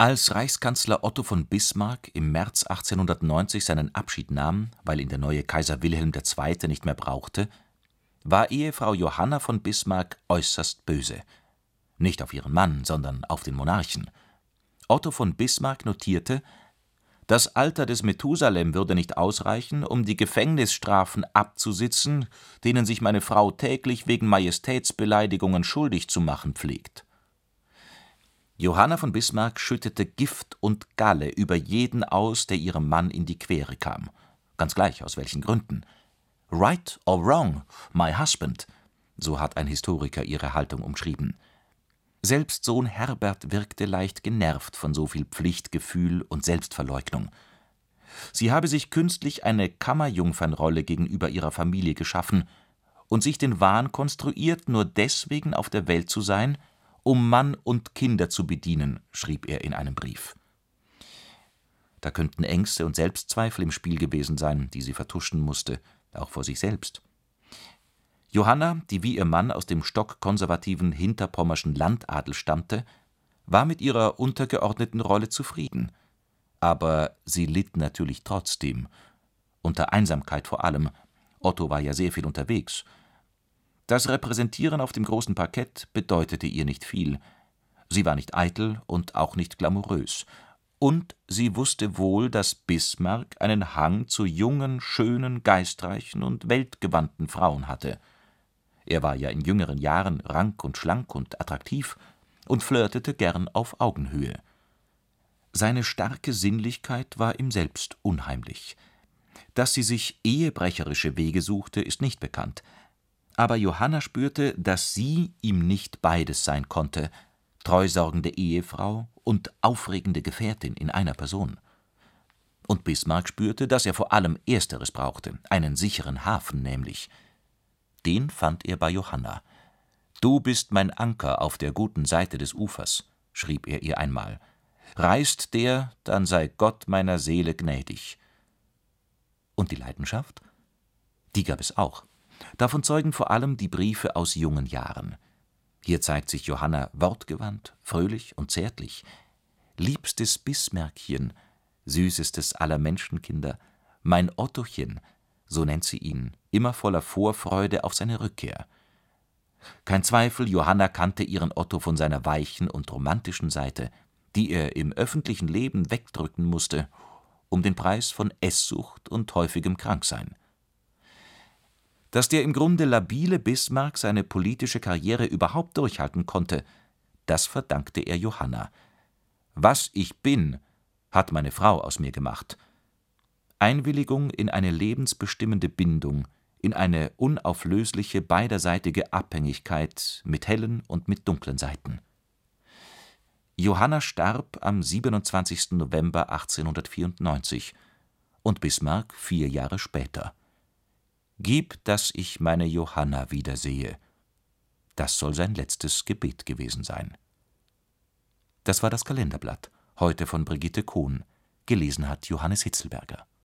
Als Reichskanzler Otto von Bismarck im März 1890 seinen Abschied nahm, weil ihn der neue Kaiser Wilhelm II. Nicht mehr brauchte, war Ehefrau Johanna von Bismarck äußerst böse. Nicht auf ihren Mann, sondern auf den Monarchen. Otto von Bismarck notierte: Das Alter des Methusalem würde nicht ausreichen, um die Gefängnisstrafen abzusitzen, denen sich meine Frau täglich wegen Majestätsbeleidigungen schuldig zu machen pflegt. Johanna von Bismarck schüttete Gift und Galle über jeden aus, der ihrem Mann in die Quere kam. Ganz gleich, aus welchen Gründen. Right or wrong, my husband, so hat ein Historiker ihre Haltung umschrieben. Selbst Sohn Herbert wirkte leicht genervt von so viel Pflichtgefühl und Selbstverleugnung. Sie habe sich künstlich eine Kammerjungfernrolle gegenüber ihrer Familie geschaffen und sich den Wahn konstruiert, nur deswegen auf der Welt zu sein, um Mann und Kinder zu bedienen, schrieb er in einem Brief. Da könnten Ängste und Selbstzweifel im Spiel gewesen sein, die sie vertuschen musste, auch vor sich selbst. Johanna, die wie ihr Mann aus dem stockkonservativen hinterpommerschen Landadel stammte, war mit ihrer untergeordneten Rolle zufrieden. Aber sie litt natürlich trotzdem. Unter Einsamkeit vor allem. Otto war ja sehr viel unterwegs. Das Repräsentieren auf dem großen Parkett bedeutete ihr nicht viel. Sie war nicht eitel und auch nicht glamourös. Und sie wusste wohl, dass Bismarck einen Hang zu jungen, schönen, geistreichen und weltgewandten Frauen hatte. Er war ja in jüngeren Jahren rank und schlank und attraktiv und flirtete gern auf Augenhöhe. Seine starke Sinnlichkeit war ihm selbst unheimlich. Dass sie sich ehebrecherische Wege suchte, ist nicht bekannt. Aber Johanna spürte, dass sie ihm nicht beides sein konnte, treusorgende Ehefrau und aufregende Gefährtin in einer Person. Und Bismarck spürte, dass er vor allem Ersteres brauchte, einen sicheren Hafen nämlich. Den fand er bei Johanna. »Du bist mein Anker auf der guten Seite des Ufers«, schrieb er ihr einmal. »Reißt der, dann sei Gott meiner Seele gnädig.« Und die Leidenschaft? Die gab es auch. Davon zeugen vor allem die Briefe aus jungen Jahren. Hier zeigt sich Johanna wortgewandt, fröhlich und zärtlich. »Liebstes Bismärkchen, süßestes aller Menschenkinder, mein Ottochen«, so nennt sie ihn, immer voller Vorfreude auf seine Rückkehr. Kein Zweifel, Johanna kannte ihren Otto von seiner weichen und romantischen Seite, die er im öffentlichen Leben wegdrücken musste, um den Preis von Esssucht und häufigem Kranksein. Dass der im Grunde labile Bismarck seine politische Karriere überhaupt durchhalten konnte, das verdankte er Johanna. »Was ich bin, hat meine Frau aus mir gemacht.« Einwilligung in eine lebensbestimmende Bindung, in eine unauflösliche beiderseitige Abhängigkeit mit hellen und mit dunklen Seiten. Johanna starb am 27. November 1894 und Bismarck 4 Jahre später. »Gib, dass ich meine Johanna wiedersehe«, das soll sein letztes Gebet gewesen sein. Das war das Kalenderblatt, heute von Brigitte Cohn. Gelesen hat Johannes Hitzelberger.